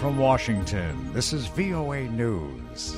from Washington, this is VOA News.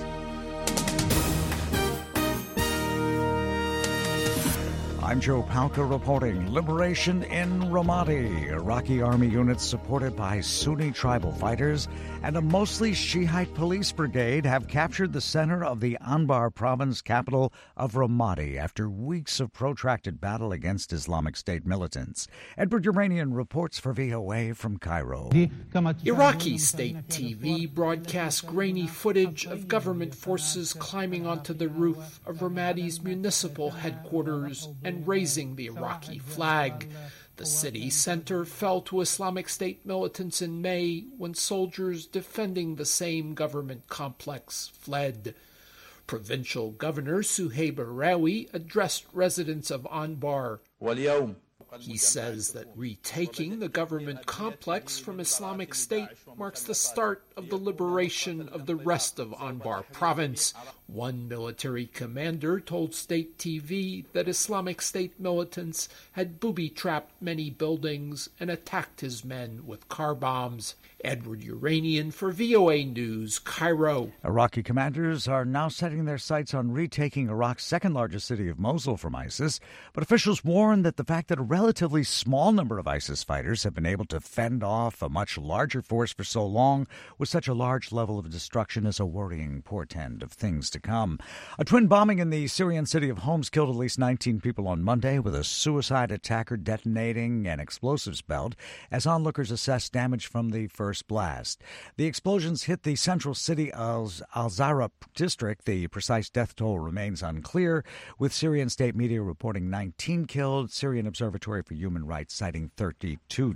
I'm Joe Palca reporting. Liberation in Ramadi. Iraqi army units supported by Sunni tribal fighters and a mostly Shiite police brigade have captured the center of the Anbar province capital of Ramadi after weeks of protracted battle against Islamic State militants. Edward Uranian reports for VOA from Cairo. Iraqi state TV broadcast grainy footage of government forces climbing onto the roof of Ramadi's municipal headquarters and raising the Iraqi flag. The city center fell to Islamic State militants in May when soldiers defending the same government complex fled. Provincial Governor Suhaib Arawi addressed residents of Anbar. He says that retaking the government complex from Islamic State marks the start of the liberation of the rest of Anbar province. One military commander told State TV that Islamic State militants had booby-trapped many buildings and attacked his men with car bombs. Edward Uranian for VOA News, Cairo. Iraqi commanders are now setting their sights on retaking Iraq's second-largest city of Mosul from ISIS, but officials warn that the fact that a relatively small number of ISIS fighters have been able to fend off a much larger force for so long with such a large level of destruction is a worrying portend of things to come. A twin bombing in the Syrian city of Homs killed at least 19 people on Monday, with a suicide attacker detonating an explosives belt as onlookers assess damage from the first blast. The explosions hit the central city of Al-Zara district. The precise death toll remains unclear, with Syrian state media reporting 19 killed, Syrian Observatory for Human Rights citing 32